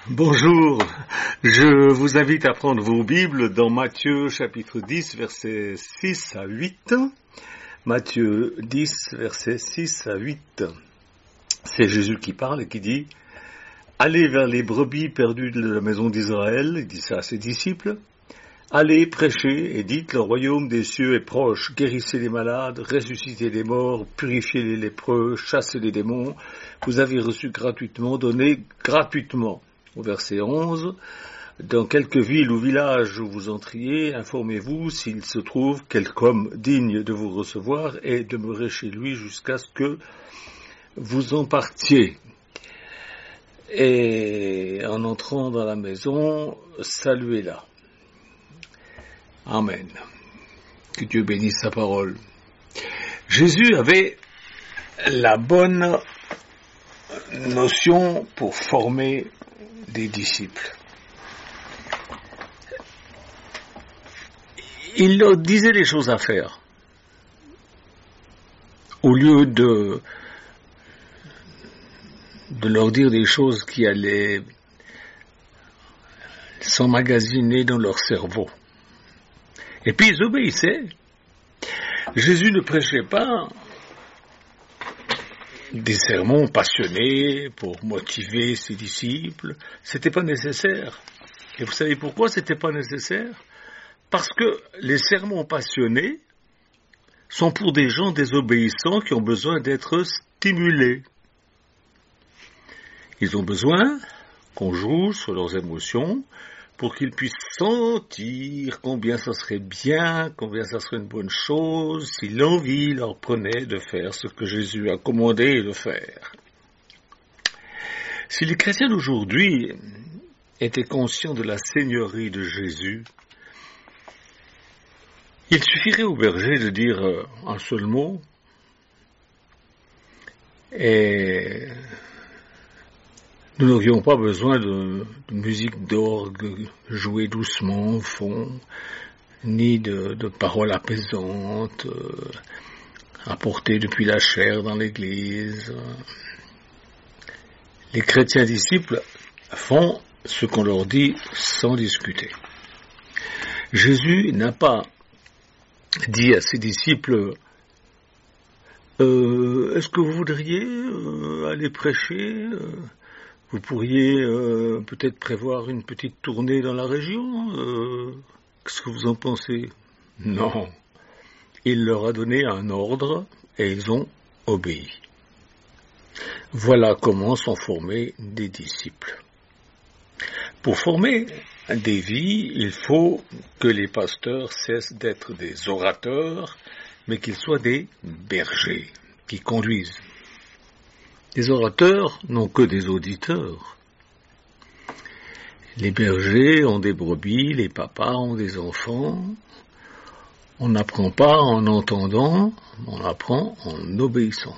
Bonjour, je vous invite à prendre vos Bibles dans Matthieu chapitre 10 versets 6 à 8. Matthieu 10 versets 6 à 8. C'est Jésus qui parle et qui dit « Allez vers les brebis perdues de la maison d'Israël », il dit ça à ses disciples. « Allez, prêchez et dites, le royaume des cieux est proche, guérissez les malades, ressuscitez les morts, purifiez les lépreux, chassez les démons. Vous avez reçu gratuitement, donnez gratuitement. » Au verset 11, « Dans quelque ville ou village où vous entriez, informez-vous s'il se trouve quelque homme digne de vous recevoir et demeurez chez lui jusqu'à ce que vous en partiez. Et en entrant dans la maison, saluez-la. » Amen. Que Dieu bénisse sa parole. Jésus avait la bonne notion pour former des disciples. Il leur disait les choses à faire. Au lieu de leur dire des choses qui allaient s'emmagasiner dans leur cerveau. Et puis ils obéissaient. Jésus ne prêchait pas des sermons passionnés pour motiver ses disciples. C'était pas nécessaire. Et vous savez pourquoi c'était pas nécessaire? Parce que les sermons passionnés sont pour des gens désobéissants qui ont besoin d'être stimulés. Ils ont besoin qu'on joue sur leurs émotions pour qu'ils puissent sentir combien ça serait bien, combien ça serait une bonne chose, si l'envie leur prenait de faire ce que Jésus a commandé de faire. Si les chrétiens d'aujourd'hui étaient conscients de la seigneurie de Jésus, il suffirait au berger de dire un seul mot et nous n'aurions pas besoin de musique d'orgue jouée doucement au fond, ni de paroles apaisantes apportées depuis la chair dans l'église. Les chrétiens disciples font ce qu'on leur dit sans discuter. Jésus n'a pas dit à ses disciples est-ce que vous voudriez aller prêcher vous pourriez peut-être prévoir une petite tournée dans la région. Qu'est-ce que vous en pensez? Non. Il leur a donné un ordre et ils ont obéi. Voilà comment sont formés des disciples. Pour former des vies, il faut que les pasteurs cessent d'être des orateurs, mais qu'ils soient des bergers qui conduisent. Les orateurs n'ont que des auditeurs. Les bergers ont des brebis, les papas ont des enfants. On n'apprend pas en entendant, on apprend en obéissant.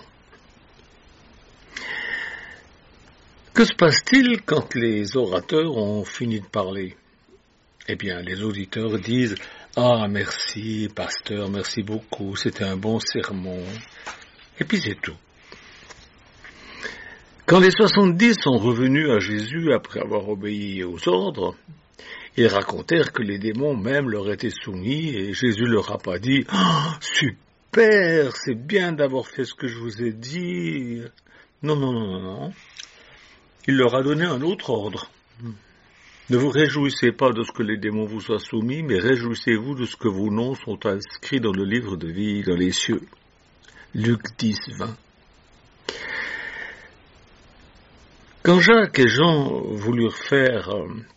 Que se passe-t-il quand les orateurs ont fini de parler? Eh bien, les auditeurs disent « Ah, merci, pasteur, merci beaucoup, c'était un bon sermon. » Et puis c'est tout. Quand les 70 sont revenus à Jésus après avoir obéi aux ordres, ils racontèrent que les démons même leur étaient soumis et Jésus leur a pas dit « Ah, super, c'est bien d'avoir fait ce que je vous ai dit. » Non. Il leur a donné un autre ordre. Ne vous réjouissez pas de ce que les démons vous soient soumis, mais réjouissez-vous de ce que vos noms sont inscrits dans le livre de vie dans les cieux. Luc 10, 20. Quand Jacques et Jean voulurent faire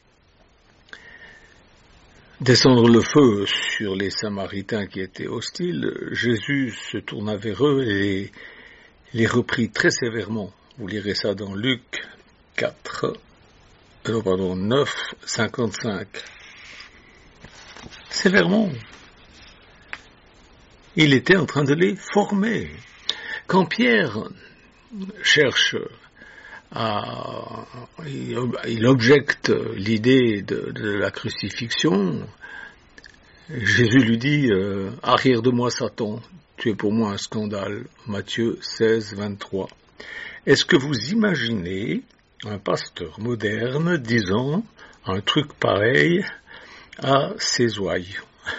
descendre le feu sur les Samaritains qui étaient hostiles, Jésus se tourna vers eux et les reprit très sévèrement. Vous lirez ça dans Luc 9, 55. Sévèrement. Il était en train de les former. Quand Pierre cherche il objecte l'idée de la crucifixion, Jésus lui dit « Arrière de moi, Satan, tu es pour moi un scandale » Matthieu 16, 23. Est-ce que vous imaginez un pasteur moderne disant un truc pareil à ses ouailles.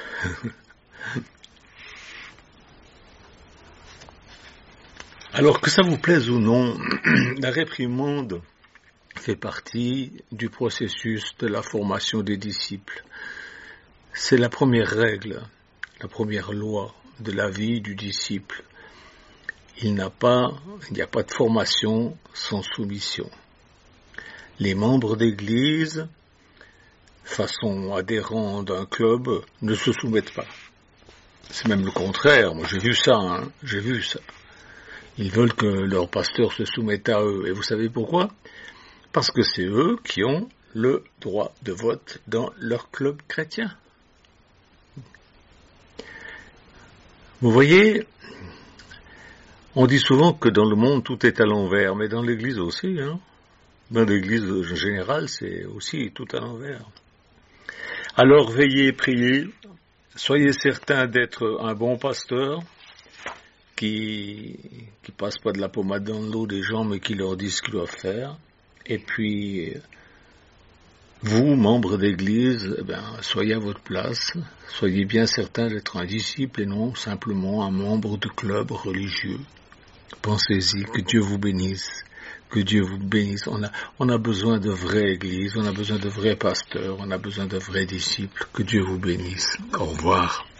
Alors que ça vous plaise ou non, la réprimande fait partie du processus de la formation des disciples. C'est la première règle, la première loi de la vie du disciple. Il n'y a pas de formation sans soumission. Les membres d'église, façon adhérents d'un club, ne se soumettent pas. C'est même le contraire. Moi, j'ai vu ça. Ils veulent que leur pasteur se soumette à eux. Et vous savez pourquoi ? Parce que c'est eux qui ont le droit de vote dans leur club chrétien. Vous voyez, on dit souvent que dans le monde tout est à l'envers, mais dans l'église aussi, Dans l'église générale, c'est aussi tout à l'envers. Alors veillez, priez, soyez certains d'être un bon pasteur qui passe pas de la pommade dans l'eau des gens, mais qui leur dit ce qu'ils doivent faire. Et puis, vous, membres d'église, soyez à votre place, soyez bien certains d'être un disciple et non simplement un membre de club religieux. Pensez-y, que Dieu vous bénisse. Que Dieu vous bénisse. On a besoin de vraies églises, on a besoin de vrais pasteurs, on a besoin de vrais disciples. Que Dieu vous bénisse. Au revoir.